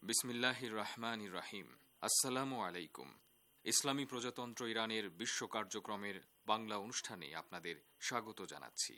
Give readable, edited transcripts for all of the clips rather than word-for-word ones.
বিসমিল্লাহির রহমানির রহিম। আসসালামু আলাইকুম। ইসলামী প্রজাতন্ত্র ইরানের বিশ্ব কার্যক্রমের বাংলা অনুষ্ঠানে আপনাদের স্বাগত জানাচ্ছি।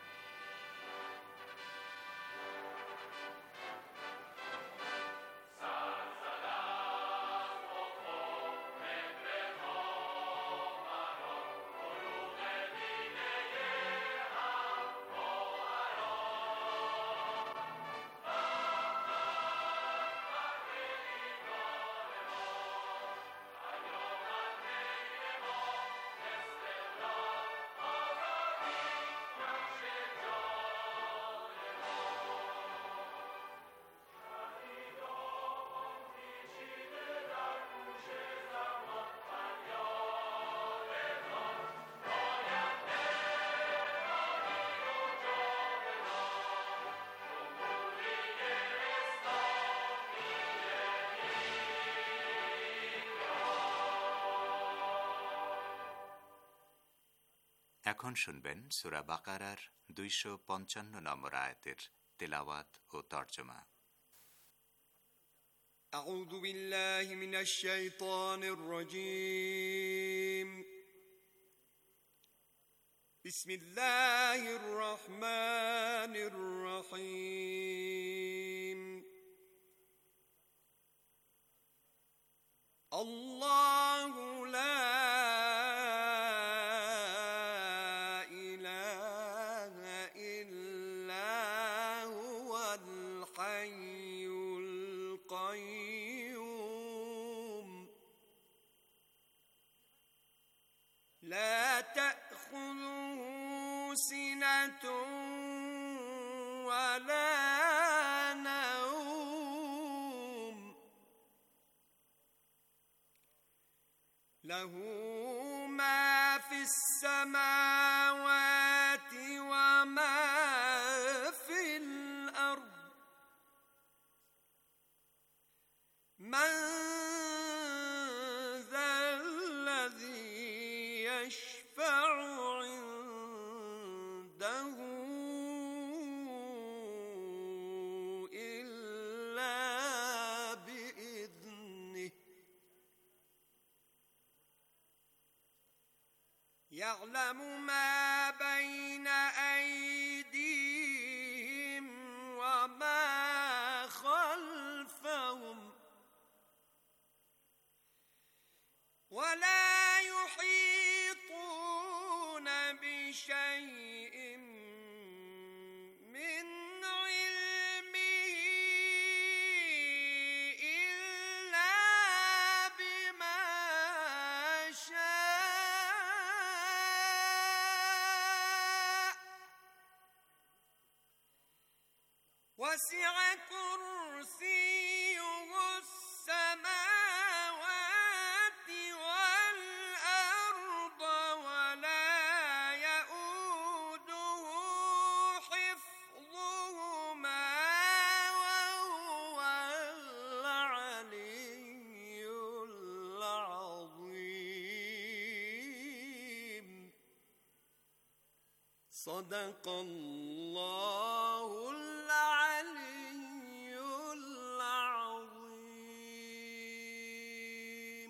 এখন শুনবেন সূরা বাকারার 255 নম্বর আয়াতের তেলাওয়াত ও তরজমা। আউযু বিল্লাহি মিনাশ শাইতানির রাজীম। বিসমিল্লাহির রহমানির রহিম। আল্লাহু লা لا تأخذه سنة ولا نوم له ما في السماوات وما في الأرض من يشفع عنده إلا بإذنه يعلم ما بين أيديهم وما خلفهم ولا يحيطون بشيء من علمه إلا بما شاء وسع كرسيه السماوات والأرض ولا يؤوده حفظهما وهو العلي العظيم. صدق الله العلي العظيم.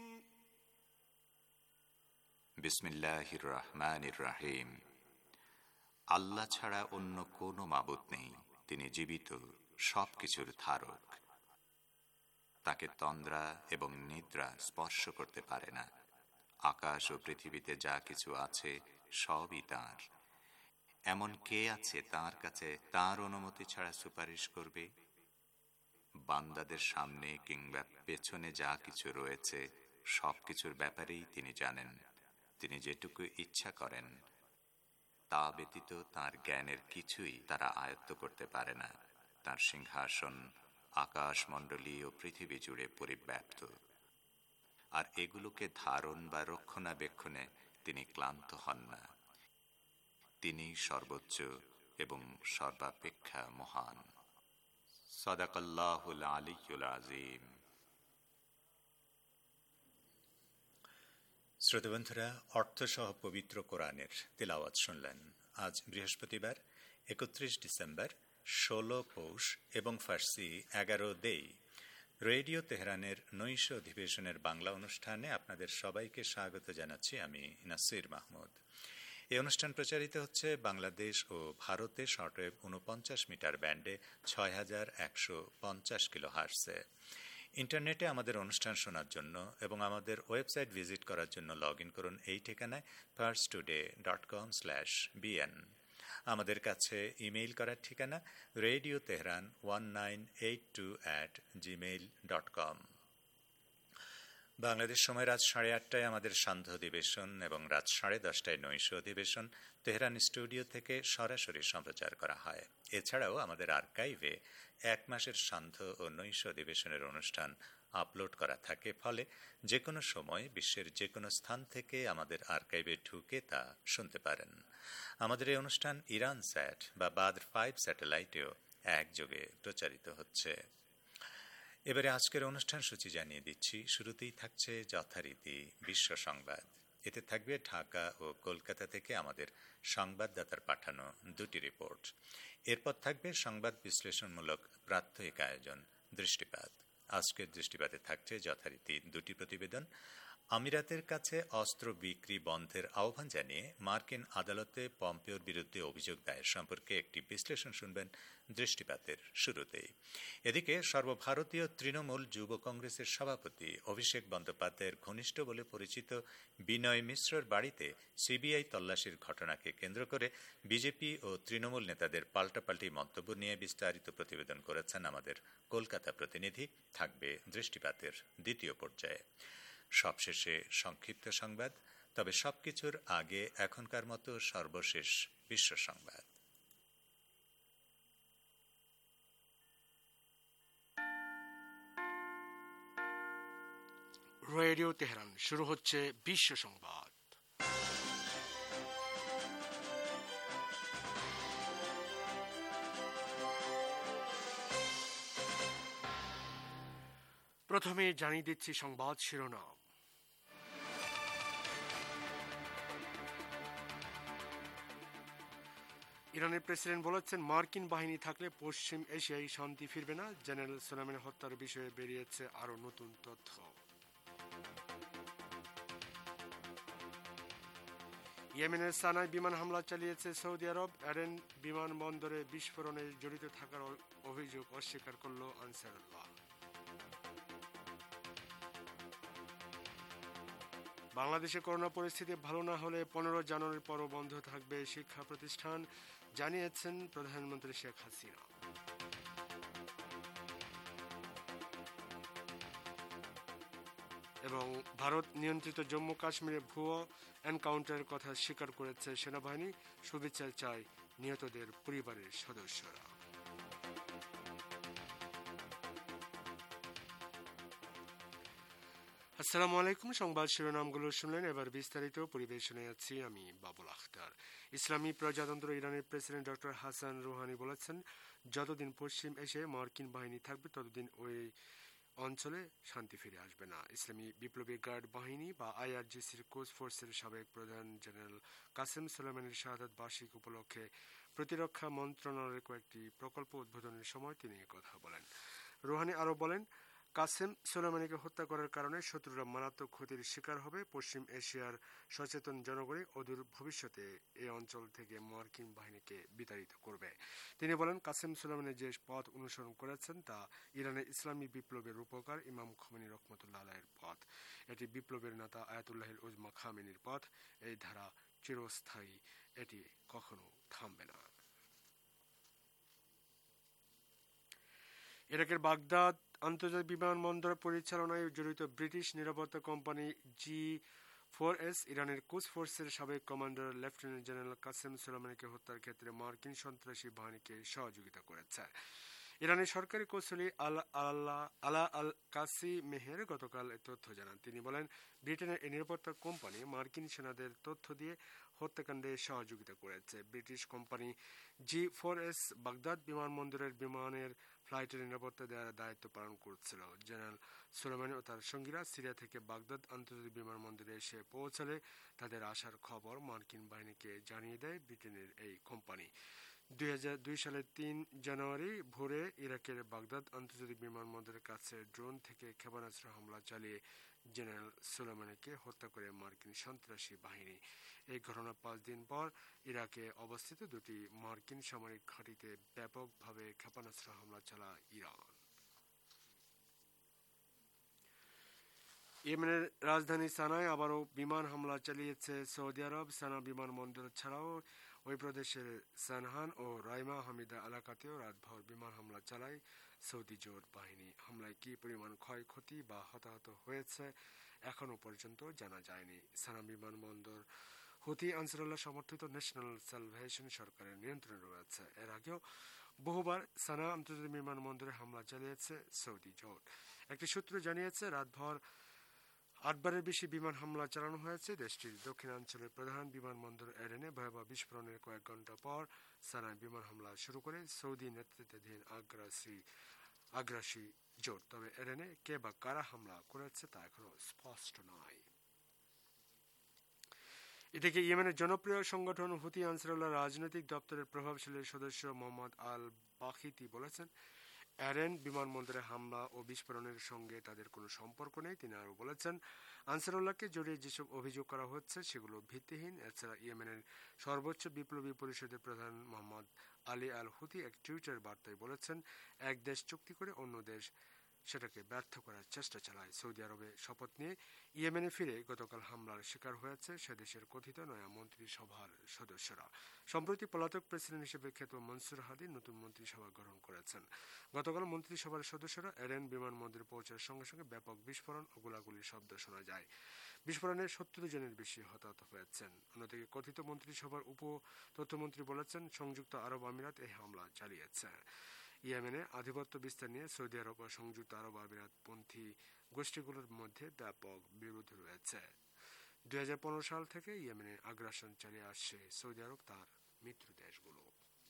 বিসমিল্লাহির রহমানির রহিম। আল্লাহ ছাড়া অন্য কোনো মাবুদ নেই, তিনি জীবিত, সবকিছুর ধারক। তাকে তন্দ্রা এবং নিদ্রা স্পর্শ করতে পারে না। আকাশ ও পৃথিবীতে যা কিছু আছে সবই তাঁর। এমন কে আছে তাঁর কাছে তাঁর অনুমতি ছাড়া সুপারিশ করবে? বান্দাদের সামনে কিংবা পেছনে যা কিছু রয়েছে সবকিছুর ব্যাপারেই তিনি জানেন। তিনি যেটুকু ইচ্ছা করেন তা ব্যতীত তাঁর জ্ঞানের কিছুই তারা আয়ত্ত করতে পারে না। তাঁর সিংহাসন আকাশমণ্ডলী ও পৃথিবী জুড়ে পরিব্যাপ্ত, আর এগুলোকে ধারণ বা রক্ষণাবেক্ষণে তিনি ক্লান্ত হন না। তিনি সর্বোচ্চ এবং সর্বাপেক্ষা মহান। সাদাকাল্লাহুল আলিয়্যুল আযীম। শ্রোতাবন্ধুরা, অর্থসহ পবিত্র কোরআনের তিলাওয়াত শুনলেন। আজ বৃহস্পতিবার 31 ডিসেম্বর, 16 পৌষ এবং ফার্সি 11 দেই রেডিও তেহরানের নৈশ অধিবেশনের বাংলা অনুষ্ঠানে আপনাদের সবাইকে স্বাগত জানাচ্ছি আমি নাসির মাহমুদ। এই অনুষ্ঠান প্রচারিত হচ্ছে বাংলাদেশ ও ভারতে শর্টওয়েভ 49 মিটার ব্যান্ডে 6150 কিলোহার্টজে। ইন্টারনেটে আমাদের অনুষ্ঠান শোনার জন্য এবং আমাদের ওয়েবসাইট ভিজিট করার জন্য লগ ইন করুন এই ঠিকানায় parstoday.com/bn। আমাদের কাছে ইমেইল করার ঠিকানা radioteheran1982@gmail.com। বাংলাদেশ সময় রাত 8:30টায় আমাদের সান্ধ্য অধিবেশন এবং রাত 10:30টায় নৈশ অধিবেশন তেহরান স্টুডিও থেকে সরাসরি সম্প্রচার করা হয়। এছাড়াও আমাদের আর্কাইভে 1 মাসের সান্ধ্য ও নৈশ অধিবেশনের অনুষ্ঠান আপলোড করা থাকে, ফলে যে কোনো সময় বিশ্বের যে কোনো স্থান থেকে আমাদের আর্কাইভে ঢুকে তা শুনতে পারেন। আমাদের এই অনুষ্ঠান ইরান স্যাট বা বাদর 5 স্যাটেলাইটেও একযোগে প্রচারিত হচ্ছে। এবারে আজকের অনুষ্ঠান সূচি জানিয়ে দিচ্ছি। শুরুতেই থাকছে যথারীতি বিশ্ব সংবাদ। এতে থাকবে ঢাকা ও কলকাতা থেকে আমাদের সংবাদদাতার পাঠানো 2টি রিপোর্ট। এরপর থাকবে সংবাদ বিশ্লেষণমূলক প্রাত্যহিক আয়োজন দৃষ্টিপাত। আজকের দৃষ্টিপাতে থাকছে যথারীতি 2টি প্রতিবেদন। আমিরাতের কাছে অস্ত্র বিক্রি বন্ধের আহ্বান জানিয়ে মার্কিন আদালতে পম্পেওর বিরুদ্ধে অভিযোগ দায়ের সম্পর্কে একটি বিশ্লেষণ শুনবেন দৃষ্টিপাতের শুরুতেই। এদিকে সর্বভারতীয় তৃণমূল যুব কংগ্রেসের সভাপতি অভিষেক বন্দ্যোপাধ্যায়ের ঘনিষ্ঠ বলে পরিচিত বিনয় মিশ্রর বাড়িতে সিবিআই তল্লাশির ঘটনাকে কেন্দ্র করে বিজেপি ও তৃণমূল নেতাদের পাল্টাপাল্টি মন্তব্য নিয়ে বিস্তারিত প্রতিবেদন করেছেন আমাদের কলকাতা প্রতিনিধি। থাকবে দৃষ্টিপাতের দ্বিতীয় পর্যায়ে। সবশেষে সংক্ষিপ্ত সংবাদ। তবে সবকিছুর আগে এখনকার মতো সর্বশেষ বিশ্ব সংবাদ। রেডিও তেহরান, শুরু হচ্ছে বিশ্ব সংবাদ। প্রথমে জানিয়ে দিচ্ছি সংবাদ শিরোনাম। ইরানের প্রেসিডেন্ট বলেছেন, মার্কিন বাহিনী থাকলে পশ্চিম এশিয়ায় শান্তি ফিরবে না। জেনারেল সোলাইমানি হত্যার বিষয়ে বেরিয়েছে আরো নতুন তথ্য। ইয়েমেনের সানায় বিমান হামলা চালিয়েছে সৌদি আরব। এডেন বিমানবন্দরে বিস্ফোরণে জড়িত থাকার অভিযোগ অস্বীকার করল আনসারুল্লাহ। বাংলাদেশে করোনা পরিস্থিতি ভালো না হলে 15 জানুয়ারির পরও বন্ধ থাকবে শিক্ষা প্রতিষ্ঠান, জানিয়েছেন প্রধানমন্ত্রী শেখ হাসিনা। এবং ভারত নিয়ন্ত্রিত জম্মু কাশ্মীরে ভুয়ো এনকাউন্টারের কথা স্বীকার করেছে সেনাবাহিনী। শুভেচ্ছা চায় নিহতদের পরিবারের সদস্যরা। আসসালামু আলাইকুম। সংবাদ শিরোনামগুলো শুনলেন, এবার বিস্তারিত পরিবেশনে আছি আমি বাবুল আখতার। ইসলামী প্রজাতন্ত্র ইরানের প্রেসিডেন্ট ডক্টর হাসান রুহানি বলেছেন, যতদিন পশ্চিম এশিয়ায় মার্কিন বাহিনী থাকবে ততদিন ওই অঞ্চলে শান্তি ফিরে আসবে না। ইসলামী বিপ্লবী গার্ড বাহিনী বা আইআরজিসির কোচ ফোর্সের সাবেক প্রধান জেনারেল কাসেম সোলাইমানির শাহাদাত বার্ষিকী উপলক্ষে প্রতিরক্ষা মন্ত্রণালয়ের কয়েকটি প্রকল্প উদ্বোধনের সময় তিনি কথা বলেন। রুহানি আরও বলেন, কাসেম সোলাইমানিকে হত্যা করার কারণে শত্রুরা মারাত্মক ক্ষতির শিকার হবে। পশ্চিম এশিয়ার সচেতন জনগণই অদূর ভবিষ্যতে এই অঞ্চল থেকে মার্কিন বাহিনীকে বিতাড়িত করবে। তিনি বলেন, কাসেম সোলাইমানি যে পথ অনুসরণ করেছেন তা ইরানের ইসলামী বিপ্লবের রূপকার ইমাম খোমেনি রহমতুল্লাহ আলাইহির পথ। এটি বিপ্লবের নেতা আয়াতুল্লাহিল উজমা খামেনির পথ। এই ধারা চিরস্থায়ী, এটি কখনো থামবে না। ইরাকের বাগদাদ আন্তর্জাতিক বিমানবন্দর পরিচালনায় জড়িত ব্রিটিশ নিরাপত্তা কোম্পানি G4S ইরানের কুস ফোর্সের সাবেক কমান্ডার লেফটেন্যান্ট জেনারেল কাসেম সোলাইমানিকে হত্যার ক্ষেত্রে মার্কিন সন্ত্রাসী বাহিনীকে সহযোগিতা করেছে। ইরানের সরকারি কৌঁসুলি আলা আল কাসি মেহের গতকাল এ তথ্য জানান। তিনি বলেন, ব্রিটেনের এই নিরাপত্তা কোম্পানি মার্কিন সেনাদের তথ্য দিয়ে হত্যাকাণ্ডে সহযোগিতা করেছে। ব্রিটিশ কোম্পানি G4S বাগদাদ বিমানবন্দরের বিমানের ফ্লাইটের নিরাপত্তা দেওয়ার দায়িত্ব পালন করছিল। জেনারেল সোলাইমানি ও তার সঙ্গীরা সিরিয়া থেকে বাগদাদ আন্তর্জাতিক বিমানবন্দরে এসে পৌঁছালে তাদের আসার খবর মার্কিন বাহিনীকে জানিয়ে দেয় ব্রিটেনের এই কোম্পানি। 2002 সালের 3 জানুয়ারি ভোরে ইরাকের বাগদাদ আন্তর্জাতিক বিমানবন্দরের কাছে ড্রোন থেকে ক্ষেপণাস্ত্র হামলা চালিয়ে জেনারেল সুলেমানিকে হত্যা করে মার্কিন সন্ত্রাসী বাহিনী। এই ঘটনার 5 দিন পর ইরাকে অবস্থিত দুটি মার্কিন সামরিক ঘাঁটিতে ব্যাপকভাবে ক্ষেপণাস্ত্র হামলা চালায় ইরান। ইয়েমেনের রাজধানী সানায় আবারও বিমান হামলা চালিয়েছে সৌদি আরব। সানা বিমানবন্দর ছাড়াও ওই প্রদেশের সানহান ও রাইমা হামিদা এলাকাতেও রাতভর বিমান হামলা চালায় সৌদি জোট বাহিনী। হামলায় কি পরিমাণ ক্ষয়ক্ষতি বা হতাহত হয়েছে এখনো পর্যন্ত জানা যায়নি। সানা বিমানবন্দর হুথি আনসারুল্লাহ সমর্থিত ন্যাশনাল সালভেশন সরকারের নিয়ন্ত্রণে রয়েছে। এর আগেও বহুবার সানা আন্তর্জাতিক বিমানবন্দরে হামলা চালিয়েছে সৌদি জোট। একটি সূত্র জানিয়েছে রাতভর 8 বারের বেশি বিমান হামলা চালানো হয়েছে। দেশটির দক্ষিণাঞ্চলের প্রধান বিমানবন্দর এডেনে ভয়াবহ বিস্ফোরণের কয়েক ঘন্টা পর সানায় বিমান হামলা শুরু করে সৌদি নেতৃত্বাধীন আগ্রাসী জোট। তবে এডেনে কে বা কারা হামলা করেছে তা এখনো স্পষ্ট নয়। এদিকে ইয়েমেনের জনপ্রিয় সংগঠন হুথি আনসারুল্লাহ রাজনৈতিক দপ্তরের প্রভাবশালী সদস্য মোহাম্মদ আল বাখিতি বলেছেন, এডেন বিমানবন্দরে হামলা ও বিস্ফোরণের সঙ্গে তাদের কোনো সম্পর্ক নেই। তিনি আরও বলেছেন, আনসারুল্লাহকে জড়িয়ে যেসব অভিযোগ করা হচ্ছে সেগুলো ভিত্তিহীন। এছাড়া ইয়েমেনের সর্বোচ্চ বিপ্লবী পরিষদের প্রধান মোহাম্মদ আলী আল হুথি এক টুইটার বার্তায় বলেছেন, এক দেশ চুক্তি করে অন্য দেশ সেটাকে ব্যর্থ করার চেষ্টা চালায়। সৌদি আরবে শপথ নিয়ে ইয়েমেনে ফিরে গতকাল হামলার শিকার হয়েছে সে দেশের কথিত নয়া মন্ত্রিসভার সদস্যরা। সম্প্রতি পলাতক প্রেসিডেন্ট হিসেবে খ্যাত মনসুর হাদি নতুন মন্ত্রিসভা গ্রহণ করেছেন। গতকাল মন্ত্রিসভার সদস্যরা এডেন বিমানবন্দরে পৌঁছার সঙ্গে সঙ্গে ব্যাপক বিস্ফোরণ ও গোলাগুলির শব্দ শোনা যায়। বিস্ফোরণে 70 জনের বেশি হতাহত হয়েছেন। অন্যদিকে কথিত মন্ত্রিসভার উপ তথ্যমন্ত্রী বলেছেন, সংযুক্ত আরব আমিরাত এই হামলা চালিয়েছে। ইয়েমেনে আধিপত্য বিস্তার নিয়ে সৌদি আরব ও সংযুক্ত আরব আমিরাত পন্থী গোষ্ঠীগুলোর মধ্যে ব্যাপক বিরোধ রয়েছে। 2015 সাল থেকে ইয়েমেনে আগ্রাসন চালিয়ে আসছে সৌদি আরব তার মিত্র দেশগুলো।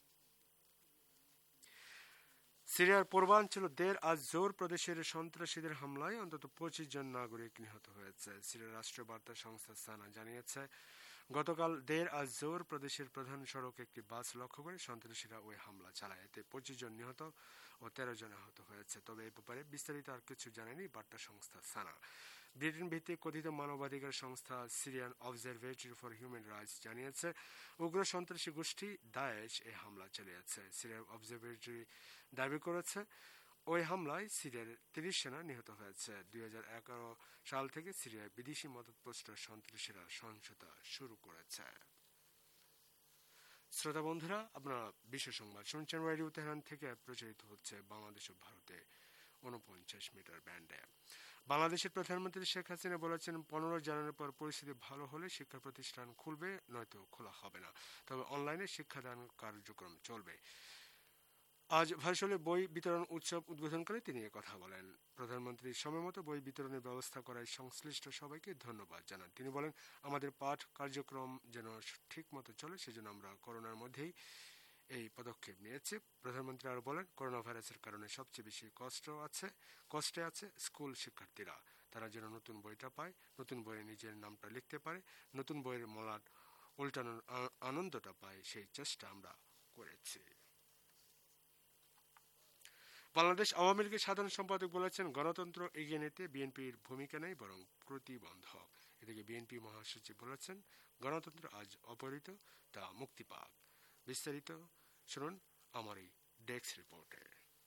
সিরিয়ার পূর্বাঞ্চল দের আজ জোর প্রদেশের সন্ত্রাসীদের হামলায় অন্তত 25 জন নাগরিক নিহত হয়েছে। সিরিয়ার রাষ্ট্রীয় বার্তা সংস্থা সানা জানিয়েছে, গতকাল দের আজ জোর প্রদেশের প্রধান সড়কে একটি বাস লক্ষ্য করে সন্ত্রাসীরা ওই হামলা চালায়। এতে 25 জন নিহত ও 13 জন আহত হয়েছে। তবে এই ব্যাপারে বিস্তারিত আর কিছু জানায়নি বার্তা সংস্থা সানা। ব্রিটেন ভিত্তিক কথিত মানবাধিকার সংস্থা Syrian Observatory for Human Rights জানিয়েছে, উগ্র সন্ত্রাসী গোষ্ঠী দায়েশ এই হামলা চালিয়েছে। সিরিয়ার অবজারভেটরি দাবি করেছে, ওই হামলায় সিরিয়ার 30 সেনা নিহত হয়েছে। 2011 সাল থেকে সিরিয়ায় বিদেশি মদতপুষ্ট সন্ত্রাসীরা সহিংসতা শুরু করেছে। শ্রোতা বন্ধুরা, আপনারা বিশ্ব সংবাদ শুনছেন রেডিও তেহরান থেকে, প্রচারিত হচ্ছে বাংলাদেশ ও ভারতে 49 মিটার ব্যান্ডে। বাংলাদেশের প্রধানমন্ত্রী শেখ হাসিনা বলেছেন, 15 জানুয়ারির পর পরিস্থিতি ভালো হলে শিক্ষা প্রতিষ্ঠান খুলবে, নয়তো খোলা হবে না। তবে অনলাইনে শিক্ষাদান কার্যক্রম চলবে। আজ ভার্চুয়ালি বই বিতরণ উৎসব উদ্বোধন করে তিনি কথা বলেন। প্রধানমন্ত্রী সময়মতো বই বিতরণের ব্যবস্থা করায় সংশ্লিষ্ট সবাইকে ধন্যবাদ জানান। তিনি বলেন, আমাদের পাঠ কার্যক্রম যেন ঠিকমতো চলে সেজন্য আমরা করোনার মধ্যেই এই পদক্ষেপ নিয়েছি। প্রধানমন্ত্রী আরো বলেন, করোনা ভাইরাসের কারণে সবচেয়ে বেশি কষ্টে আছে স্কুল শিক্ষার্থীরা। তারা যেন নতুন বইটা পায়, নতুন বইয়ে নিজের নামটা লিখতে পারে, নতুন বইয়ের মলাট উল্টানোর আনন্দটা পায়, সেই চেষ্টা আমরা করেছি। বাংলাদেশ আওয়ামী লীগের সাধারণ সম্পাদক বলেছেন, গণতন্ত্র এগিয়ে নিতে বিএনপির ভূমিকা নেই, বরং প্রতিবন্ধক। এদিকে বিএনপি মহাসচিব বলেছেন, গণতন্ত্র আজ অপহৃত, তা মুক্তি পাক। বিস্তারিত শুনুন আমার এই ডেস্ক রিপোর্টে।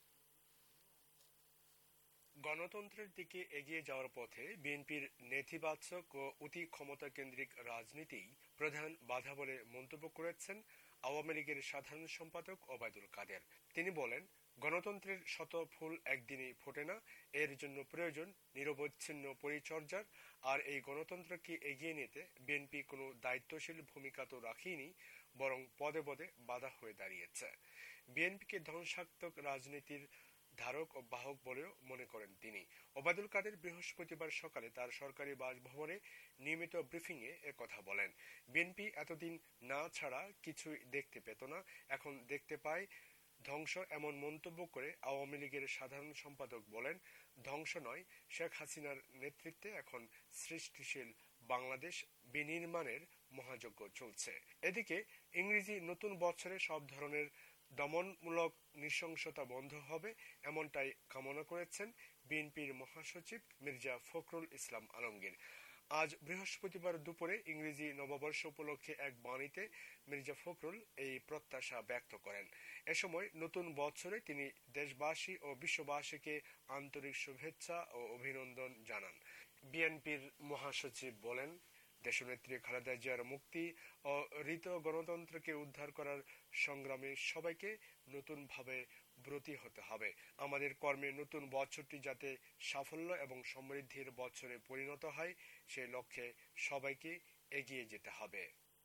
গণতন্ত্রের দিকে এগিয়ে যাওয়ার পথে বিএনপির নেতিবাচক ও অতি ক্ষমতা কেন্দ্রিক রাজনীতি প্রধান বাধা বলে মন্তব্য করেছেন আওয়ামী লীগের সাধারণ সম্পাদক ওবায়দুল কাদের। তিনি বলেন, গণতন্ত্রের শত ফুল একদিনেই ফোটে না, এর জন্য প্রয়োজন নিরবচ্ছিন্ন পরিচর্যার। আর এই গণতন্ত্রকে এগিয়ে নিতে বিএনপি কোনো দায়িত্বশীল ভূমিকা তো রাখেনি, বরং পদে পদে বাধা হয়ে দাঁড়িয়েছে। বিএনপিকে ধ্বংসাত্মক রাজনীতির ধারক ও বাহক বলেও মনে করেন তিনি। ওবায়দুল কাদের বৃহস্পতিবার সকালে তার সরকারি বাসভবনে নিয়মিত ব্রিফিংয়ে একথা বলেন। বিএনপি এতদিন না ছাড়া কিছুই দেখতে পেত না, এখন দেখতে পায় ধ্বংস। এমন মন্তব্য করে আওয়ামী লীগের সাধারণ সম্পাদক বলেন, ধ্বংস নয়, শেখ হাসিনার নেতৃত্বে এখন সৃষ্টিশীল বাংলাদেশ বিনির্মাণের মহাযজ্ঞ চলছে। এদিকে ইংরেজি নতুন বছরে সব ধরনের দমনমূলক নৃশংসতা বন্ধ হবে, এমনটাই কামনা করেছেন বিএনপির মহাসচিব মির্জা ফখরুল ইসলাম আলমগীর। আজ বৃহস্পতিবার দুপুরে ইংরেজি নববর্ষ উপলক্ষে এক বাণীতে মির্জা ফখরুল এই প্রত্যাশা ব্যক্ত করেন। এ সময় নতুন বছরে তিনি দেশবাসী ও বিশ্ববাসীকে আন্তরিক শুভেচ্ছা ও অভিনন্দন জানান। বিএনপির মহাসচিব বলেন, দেশনেত্রী খালেদা জিয়ার মুক্তি ও হৃত গণতন্ত্রকে উদ্ধার করার সংগ্রামে সবাইকে নতুনভাবে ব্রতী হতে হবে। আমাদের কর্মে নতুন বছরটি যাতে সাফল্য এবং সমৃদ্ধির বছরে পরিণত হয়, সেই লক্ষ্যে সবাইকে এগিয়ে যেতে হবে।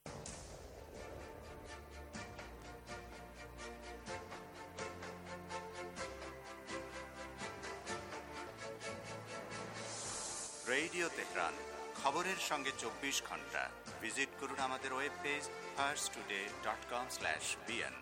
রেডিও তেহরান, খবরের সঙ্গে 24 ঘন্টা। ভিজিট করুন আমাদের ওয়েব পেজ farstoday.com/bn।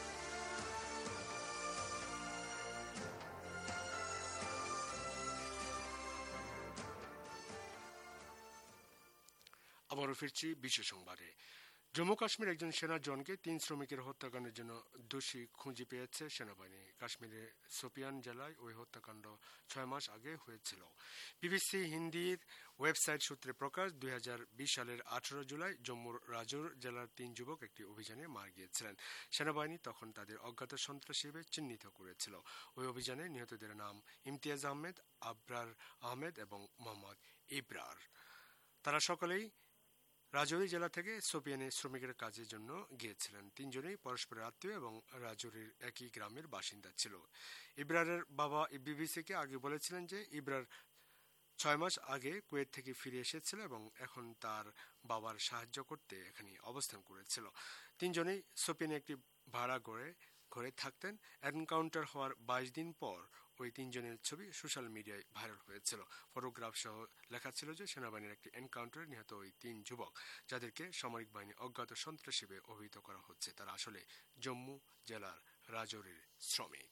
আবারও ফিরছি বিশেষ সংবাদে। জম্মু কাশ্মীর একজন সেনা জওয়ানকে 3 শ্রমিকের হত্যাকাণ্ডের জন্য দোষী খুঁজে পেয়েছে সেনাবাহিনী। কাশ্মীরের সোপিয়ান জেলায় ওই হত্যাকাণ্ড 6 মাস আগে হয়েছিল। বিবিসি হিন্দির ওয়েবসাইট সূত্রে প্রকাশ, 2020 সালের 18 জুলাই জম্মুর রাজৌর জেলার 3 যুবক একটি অভিযানে মারা গিয়েছিলেন। সেনাবাহিনী তখন তাদের অজ্ঞাত সন্ত্রাসী হিসেবে চিহ্নিত করেছিল। ওই অভিযানে নিহতদের নাম ইমতিয়াজ আহমেদ, আবরার আহমেদ এবং মোহাম্মদ ইবরার। তারা সকলেই রাজৌরি জেলা থেকে সোপিয়ানে শ্রমিকের কাজের জন্য গিয়েছিলেন। 3 জনেই পরস্পরের আত্মীয় এবং রাজৌরির একই গ্রামের বাসিন্দা ছিল। ইবরারের বাবা বিবিসিকে আগে বলেছিলেন যে ইবরার 6 মাস আগে কুয়েত থেকে ফিরে এসেছিল এবং এখন তার বাবার সাহায্য করতে এখানে অবস্থান করেছিল। 3 জনেই সোপিয়ানে একটি ভাড়া ঘরে থাকতেন। এনকাউন্টার হওয়ার 22 দিন পর ওই 3 জনের ছবি সোশ্যাল মিডিয়ায় ভাইরাল হয়েছিল। ফটোগ্রাফ সহ লেখা ছিল যে সেনাবাহিনীর একটি এনকাউন্টারে নিহত ওই 3 যুবক, যাদেরকে সামরিক বাহিনী অজ্ঞাত সন্ত্রাসী হিসেবে অভিহিত করা হচ্ছে, তারা আসলে জম্মু জেলার রাজৌরির শ্রমিক।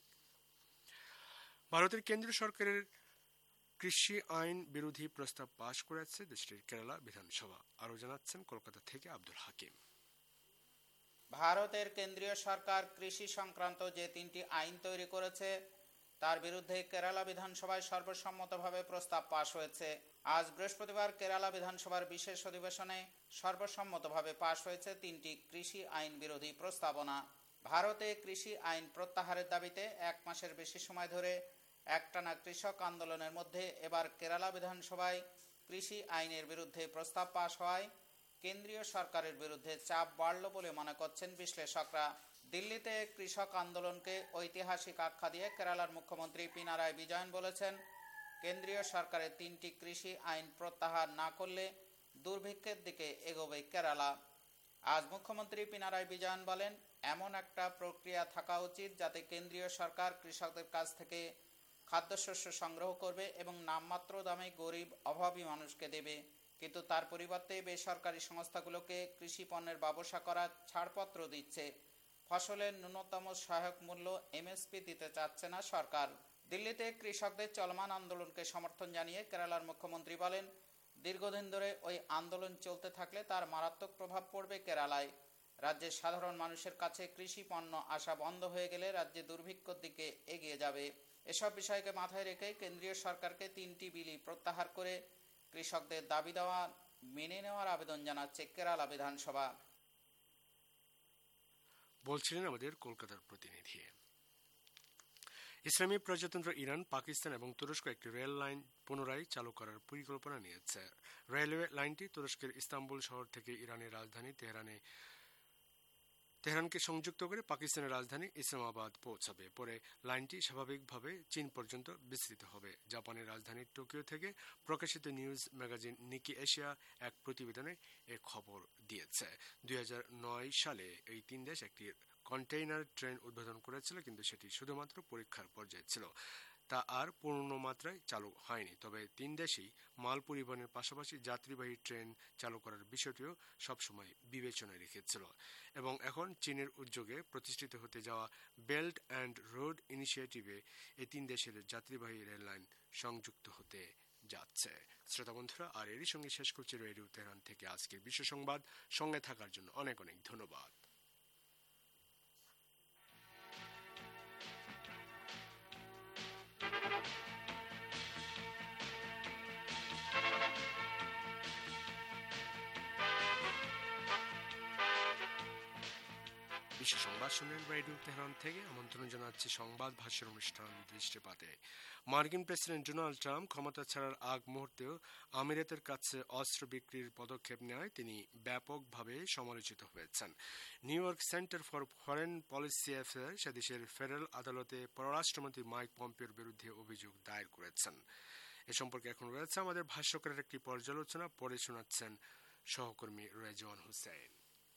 ভারতের কেন্দ্রীয় সরকারের কৃষি আইন বিরোধী প্রস্তাব পাশ করেছে দেশটির কেরালা বিধানসভা। আরও জানাচ্ছেন কলকাতা থেকে আব্দুল হাকিম। ভারতের কেন্দ্রীয় সরকার কৃষি সংক্রান্ত যে 3টি আইন তৈরি করেছে তার বিরুদ্ধে কেরালা বিধানসভায় সর্বসম্মতভাবে প্রস্তাব পাশ হয়েছে। আজ বৃহস্পতিবার কেরালা বিধানসভার বিশেষ অধিবেশনে সর্বসম্মতভাবে পাশ হয়েছে 3টি কৃষি আইন বিরোধী প্রস্তাবনা। ভারতে কৃষি আইন প্রত্যাহারের দাবিতে 1 মাসের বেশি সময় ধরে একটানা কৃষক আন্দোলনের মধ্যে এবার কেরালা বিধানসভায় কৃষি আইনের বিরুদ্ধে প্রস্তাব পাশ হওয়ায় কেন্দ্রীয় সরকারের বিরুদ্ধে চাপ বাড়ল বলে মনে করছেন বিশ্লেষকরা। দিল্লিতে কৃষক আন্দোলনকে ঐতিহাসিক আখ্যা দিয়ে কেরালার মুখ্যমন্ত্রী পিনারাই বিজয়ন বলেছেন, কেন্দ্রীয় সরকারের 3টি কৃষি আইন প্রত্যাহার না করলে দুর্ভিক্ষের দিকে এগোবে কেরালা। আজ মুখ্যমন্ত্রী পিনারাই বিজয়ন বলেন, এমন একটা প্রক্রিয়া থাকা উচিত যাতে কেন্দ্রীয় সরকার কৃষকদের কাছ থেকে খাদ্যশস্য সংগ্রহ করবে এবং নামমাত্র দামে গরিব অভাবী মানুষকে দেবে, কিন্তু তার পরিবর্তে বেসরকারি সংস্থাগুলোকে কৃষি পণ্যের ব্যবসা করার ছাড়পত্র দিচ্ছে। ফসলের ন্যূনতম সহায়ক মূল্য এমএসপি দিতে চাচ্ছে না সরকার। দিল্লিতে কৃষকদের চলমান আন্দোলনকে সমর্থন জানিয়ে কেরালার মুখ্যমন্ত্রী বলেন, দীর্ঘদিন ধরে ওই আন্দোলন চলতে থাকলে তার মারাত্মক প্রভাব পড়বে কেরালায়। রাজ্যের সাধারণ মানুষের কাছে কৃষি পণ্য আসা বন্ধ হয়ে গেলে রাজ্যে দুর্ভিক্ষর দিকে এগিয়ে যাবে। এসব বিষয়কে মাথায় রেখে কেন্দ্রীয় সরকারকে 3টি বিলই প্রত্যাহার করে কৃষকদের দাবি দেওয়া মেনে নেওয়ার আবেদন জানাচ্ছে কেরালা বিধানসভা। বলছিলেন আমাদের কলকাতার প্রতিনিধি। ইসলামী প্রজাতন্ত্র ইরান, পাকিস্তান এবং তুরস্ক একটি রেল লাইন পুনরায় চালু করার পরিকল্পনা নিয়েছে। রেলওয়ে লাইনটি তুরস্কের ইস্তাম্বুল শহর থেকে ইরানের রাজধানী তেহরানকে সংযুক্ত করে পাকিস্তানের রাজধানী ইসলামাবাদ পৌঁছাবে। পরে লাইনটি স্বাভাবিকভাবে চীন পর্যন্ত বিস্তৃত হবে। জাপানের রাজধানী টোকিও থেকে প্রকাশিত নিউজ ম্যাগাজিন নিকি এশিয়া এক প্রতিবেদনে এ খবর দিয়েছে। 2009 সালে এই 3 দেশ একটি কন্টেইনার ট্রেন উদ্বোধন করেছিল, কিন্তু সেটি শুধুমাত্র পরীক্ষার পর্যায়ে ছিল, তা আর পূর্ণ মাত্রায় চালু হয়নি। তবে 3 দেশই মাল পরিবহনের পাশাপাশি যাত্রীবাহী ট্রেন চালু করার বিষয়টিও সবসময় বিবেচনায় রেখেছিল এবং এখন চীনের উদ্যোগে প্রতিষ্ঠিত হতে যাওয়া বেল্ট অ্যান্ড রোড ইনিশিয়েটিভে এই 3 দেশের যাত্রীবাহী রেল লাইন সংযুক্ত হতে যাচ্ছে। শ্রোতা বন্ধুরা, আর এরই সঙ্গে শেষ করছি রেডিও তেহরান থেকে আজকের বিশ্ব সংবাদ। সঙ্গে থাকার জন্য অনেক অনেক ধন্যবাদ। বিশ্ব সংবাদ শুনলেন রেডিও তেহরান থেকে। আমন্ত্রণ জানাচ্ছি সংবাদ ভাষ্যের অনুষ্ঠান দৃষ্টিপাতে। মার্কিন প্রেসিডেন্ট ডোনাল্ড ট্রাম্প ক্ষমতা ছাড়ার আগ মুহূর্তেও আমিরাতের কাছে অস্ত্র বিক্রির পদক্ষেপ নেয় তিনি ব্যাপকভাবে সমালোচিত হয়েছেন। New York Center for Foreign Policy Affair সে দেশের ফেডারেল আদালতে পররাষ্ট্রমন্ত্রী মাইক পম্পিওর বিরুদ্ধে অভিযোগ দায়ের করেছেন। এ সম্পর্কে এখন রয়েছে আমাদের ভাষ্যকারের একটি পর্যালোচনা, পড়ে শোনাচ্ছেন সহকর্মী রেজওয়ান হোসেন।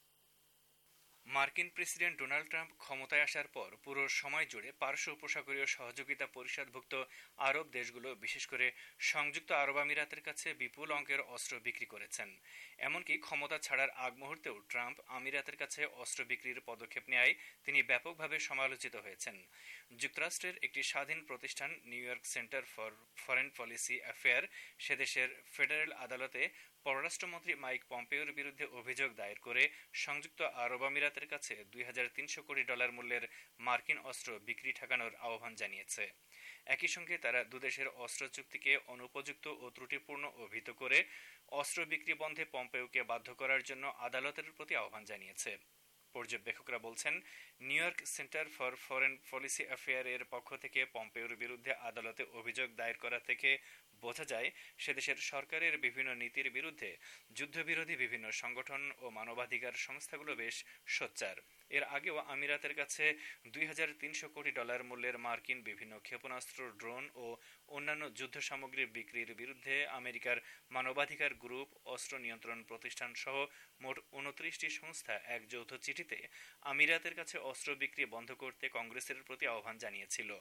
মার্কিন প্রেসিডেন্ট ডোনাল্ড ট্রাম্প ক্ষমতায় আসার পর পুরো সময় জুড়ে পারস্য উপসাগরীয় সহযোগিতা পরিষদভুক্ত আরব দেশগুলো, বিশেষ করে সংযুক্ত আরব আমিরাতের কাছে বিপুল অঙ্কের অস্ত্র বিক্রি করেছেন। এমনকি ক্ষমতা ছাড়ার আগ মুহূর্তেও ট্রাম্প আমিরাতের কাছে অস্ত্র বিক্রির পদক্ষেপ নেয় তিনি ব্যাপকভাবে সমালোচিত হয়েছেন। যুক্তরাষ্ট্রের একটি স্বাধীন প্রতিষ্ঠান New York Center for Foreign Policy Affair সে দেশের ফেডারেল আদালতে পররাষ্ট্রমন্ত্রী মাইক পম্পেওর বিরুদ্ধে অভিযোগ দায়ের করে সংযুক্ত আরব আমিরাতের কাছে $2,300 কোটি মূল্যের মার্কিন অস্ত্র বিক্রি ঠেকানোর আহ্বান জানিয়েছে। একই সঙ্গে তারা দুদেশের অস্ত্র চুক্তিকে অনুপযুক্ত ও ত্রুটিপূর্ণ অভিহিত করে অস্ত্র বিক্রি বন্ধে পম্পেওকে বাধ্য করার জন্য আদালতের প্রতি আহ্বান জানিয়েছে। পর্যবেক্ষকরা বলছেন, New York Center for Foreign Policy Affair এর পক্ষ থেকে পম্পেওর বিরুদ্ধে আদালতে অভিযোগ দায়ের করা থেকে বোঝা যায় সে দেশের সরকারের বিভিন্ন নীতির বিরুদ্ধে যুদ্ধবিরোধী বিভিন্ন সংগঠন ও মানবাধিকার সংস্থাগুলো বেশ সোচ্চার। এর আগেও আমিরাতের কাছে $2,300 কোটি মূল্যের মার্কিন বিভিন্ন ক্ষেপণাস্ত্র, ড্রোন ও অন্যান্য যুদ্ধ সামগ্রী বিক্রির বিরুদ্ধে আমেরিকার মানবাধিকার গ্রুপ, অস্ত্র নিয়ন্ত্রণ প্রতিষ্ঠান সহ মোট 29টি সংস্থা এক যৌথ চিঠিতে আমিরাতের কাছে অস্ত্র বিক্রি বন্ধ করতে কংগ্রেসের প্রতি আহ্বান জানিয়েছিল।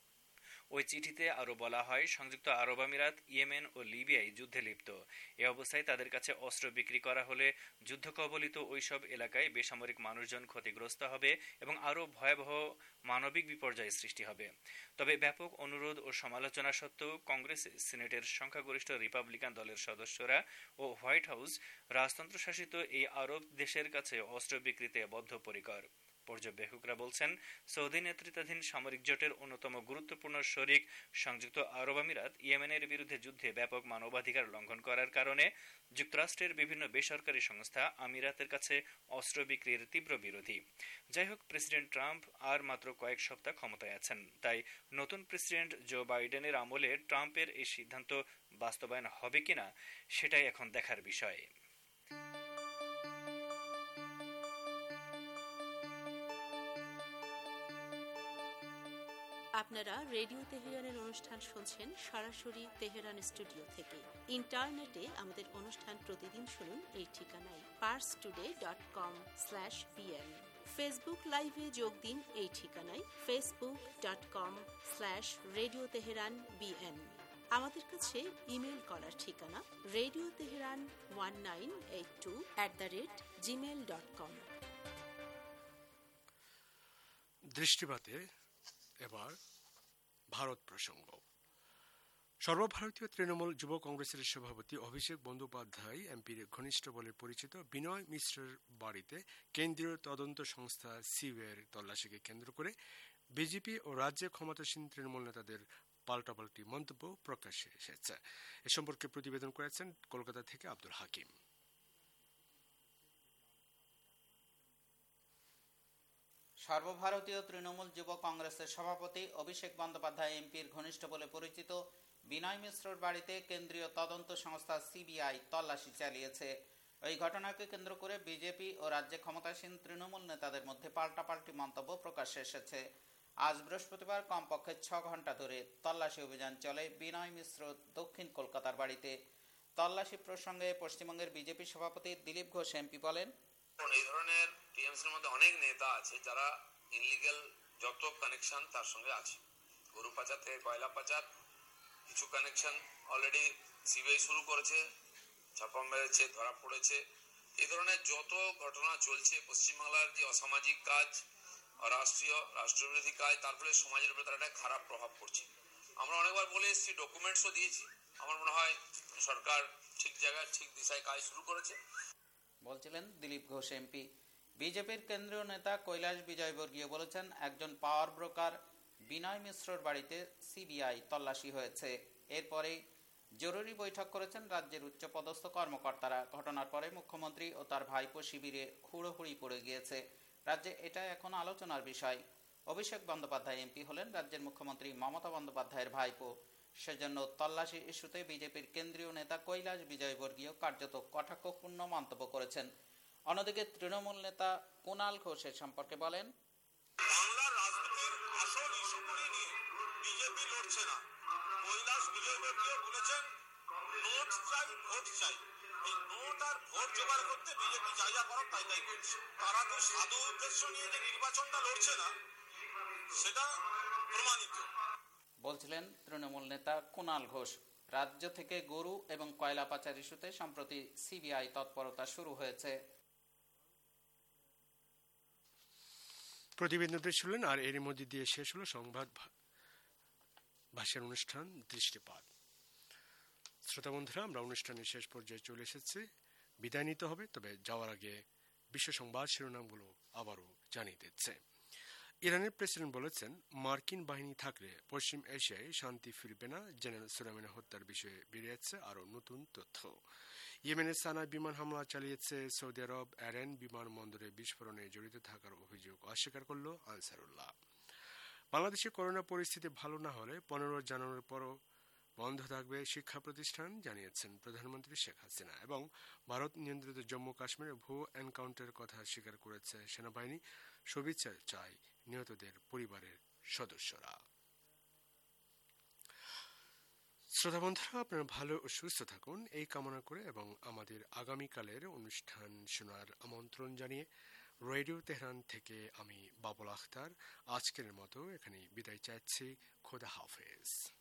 ওই চিঠিতে আরও বলা হয়, সংযুক্ত আরব আমিরাত, ইয়েমেন ও লিবিয়ায় যুদ্ধে লিপ্ত। এ অবস্থায় তাদের কাছে অস্ত্র বিক্রি করা হলে যুদ্ধ কবলিত ওইসব এলাকায় বেসামরিক মানুষজন ক্ষতিগ্রস্ত হবে এবং আরও ভয়াবহ মানবিক বিপর্যয় সৃষ্টি হবে। তবে ব্যাপক অনুরোধ ও সমালোচনা সত্ত্বেও কংগ্রেস, সিনেটের সংখ্যাগরিষ্ঠ রিপাবলিকান দলের সদস্যরা ও হোয়াইট হাউস রাজতন্ত্র শাসিত এই আরব দেশের কাছে অস্ত্র বিক্রিতে বদ্ধপরিকর। পর্যবেক্ষকরা বলছেন, সৌদি নেতৃত্বাধীন সামরিক জোটের অন্যতম গুরুত্বপূর্ণ শরিক সংযুক্ত আরব আমিরাত ইয়েমেনের বিরুদ্ধে যুদ্ধে ব্যাপক মানবাধিকার লঙ্ঘন করার কারণে যুক্তরাষ্ট্রের বিভিন্ন বেসরকারি সংস্থা আমিরাতের কাছে অস্ত্র বিক্রির তীব্র বিরোধী। যাই হোক, প্রেসিডেন্ট ট্রাম্প আর মাত্র কয়েক সপ্তাহ ক্ষমতায় আছেন, তাই নতুন প্রেসিডেন্ট জো বাইডেনের আমলে ট্রাম্পের এই সিদ্ধান্ত বাস্তবায়ন হবে কিনা সেটাই এখন দেখার বিষয়। আপনারা রেডিও তেহরানের অনুষ্ঠান শুনছেন সরাসরি তেহরান স্টুডিও থেকে। ইন্টারনেটে আমাদের অনুষ্ঠান প্রতিদিন শুনুন এই ঠিকানায় parstoday.com/bn। ফেসবুক লাইভে যোগ দিন এই ঠিকানায় facebook.com/radio tehran bn। আমাদের কাছে ইমেল করার ঠিকানা radioteheran1982@gmail.com। দৃষ্টিপাতে এবার ভারত প্রসঙ্গ। সর্বভারতীয় তৃণমূল যুব কংগ্রেসের সভাপতি অভিষেক বন্দ্যোপাধ্যায় এমপির ঘনিষ্ঠ বলে পরিচিত বিনয় মিশ্রের বাড়িতে কেন্দ্রীয় তদন্ত সংস্থা সিবিআইয়ের তল্লাশিকে কেন্দ্র করে বিজেপি ও রাজ্যে ক্ষমতাসীন তৃণমূল নেতাদের পাল্টাপাল্টি মন্তব্য প্রকাশ্যে এসেছে। এ সম্পর্কে প্রতিবেদন করেছেন কলকাতা থেকে আব্দুল হাকিম। সর্বভারতীয় তৃণমূল যুব কংগ্রেসের সভাপতি অভিষেক বন্দ্যোপাধ্যায় এমপির ঘনিষ্ঠ বলে পরিচিত বিনয় মিশ্রর বাড়িতে কেন্দ্রীয় তদন্ত সংস্থা সিবিআই তল্লাশি চালিয়েছে। ওই ঘটনাকে কেন্দ্র করে বিজেপি ও রাজ্যে ক্ষমতাসীন তৃণমূল নেতাদের মধ্যে পাল্টাপাল্টি মন্তব্য প্রকাশ্যে এসেছে। আজ বৃহস্পতিবার কমপক্ষে 6 ঘন্টা ধরে তল্লাশি অভিযান চলে বিনয় মিশ্র দক্ষিণ কলকাতার বাড়িতে। তল্লাশি প্রসঙ্গে পশ্চিমবঙ্গের বিজেপি সভাপতি দিলীপ ঘোষ এমপি বলেন, এই ধরনের টিএমসির মধ্যে অনেক নেতা আছে যারা ইনলিগাল যত কানেকশন তার সঙ্গে আছে। গরু পাচার থেকে কয়লা পাচার, কিছু কানেকশন অলরেডি সিবিআই শুরু করেছে, ছাপা মেরেছে, ধরা পড়েছে। এই ধরনের যত ঘটনা চলছে, পশ্চিমবাংলার যে অসামাজিক কাজ, রাষ্ট্রবিরোধী কাজ, তারপরে সমাজের উপরে তার একটা খারাপ প্রভাব পড়ছে। আমরা অনেকবার বলে এসেছি, ডকুমেন্টসও দিয়েছি, আমার মনে হয় সরকার ঠিক জায়গায় ঠিক দিশায় কাজ শুরু করেছে। বলছিলেন দিলীপ ঘোষ এমপি। বিজেপির কেন্দ্রীয় নেতা কৈলাস বিজয়বর্গীয় বলেছেন, একজন পাওয়ার ব্রোকার বিনয় মিশ্রর বাড়িতে সিবিআই তল্লাশি হয়েছে। এরপরে জরুরি বৈঠক করেছেন রাজ্যের উচ্চপদস্থ কর্মকর্তারা। ঘটনার পরে মুখ্যমন্ত্রী ও তার ভাইপো শিবিরে হুড়োহুড়ি পড়ে গিয়েছে। রাজ্যে এটা এখন আলোচনার বিষয়। অভিষেক বন্দ্যোপাধ্যায় এমপি হলেন রাজ্যের মুখ্যমন্ত্রী মমতা বন্দ্যোপাধ্যায়ের ভাইপো। সেজন্য তল্লাশি ইস্যুতে বিজেপির কেন্দ্রীয় নেতা কৈলাস বিজয়বর্গীয় কার্যত কটাক্ষপূর্ণ মন্তব্য করেছেন। অন্যদিকে তৃণমূল নেতা কুণাল ঘোষ এ সম্পর্কে বলেন, বাংলার রাজনীতির আসল ইস্যুগুলি নিয়ে বিজেপি লড়ছে না। কৈলাস বিজয়বর্গীয় বলেছেন নোট চাই, ভোট চাই। এই নোট আর ভোট জোগাড় করতে বিজেপি যা যা করার তাই তাই করছে। তারা তো সাধু উদ্দেশ্য নিয়ে যে নির্বাচনটা লড়ছে না, সেটা প্রমাণিত। বলছিলেন তৃণমূল নেতা কুণাল ঘোষ। রাজ্য থেকে গরু এবং কয়লা পাচার ইস্যুতে সম্প্রতি সিবিআই তৎপরতা শুরু হয়েছে। প্রতিবেদনটি শুনলেন, আর এর মধ্যে দিয়ে শেষ হলো সংবাদ ভাষার অনুষ্ঠান দৃষ্টিপাত। শ্রোতা বন্ধুরা, আমরা অনুষ্ঠানের শেষ পর্যায়ে চলে এসেছি। বিদায় নিতে হবে, তবে যাওয়ার আগে বিশ্ব সংবাদ শিরোনামগুলো আবারও জানিয়ে দিচ্ছে। ইরানের প্রেসিডেন্ট বলেছেন, মার্কিন বাহিনী থাকলে পশ্চিম এশিয়ায় শান্তি ফিরবে না। জেনারেল সুলাইমানি হত্যার বিষয়ে বেরিয়েছে আরও নতুন তথ্য। ইয়েমেনের সানায় বিমান হামলা চালিয়েছে সৌদি আরব। অ্যারেন বিমানবন্দরে বিস্ফোরণে জড়িত থাকার অভিযোগ অস্বীকার করল আনসারুল্লাহ। বাংলাদেশে করোনা পরিস্থিতি ভালো না হলে 15 জানুয়ারির পরও বন্ধ থাকবে শিক্ষা প্রতিষ্ঠান, জানিয়েছেন প্রধানমন্ত্রী শেখ হাসিনা। এবং ভারত নিয়ন্ত্রিত জম্মু কাশ্মীরে ভুয়ো এনকাউন্টারের কথা স্বীকার করেছে সেনাবাহিনী। শুভেচ্ছা চায় নিহতদের পরিবারের সদস্যরা। শ্রোতা বন্ধুরা, আপনারা ভালো ও সুস্থ থাকুন এই কামনা করে এবং আমাদের আগামীকালের অনুষ্ঠান শোনার আমন্ত্রণ জানিয়ে রেডিও তেহরান থেকে আমি বাবুল আখতার আজকের মতো এখানে বিদায় চাইছি। খোদা হাফেজ।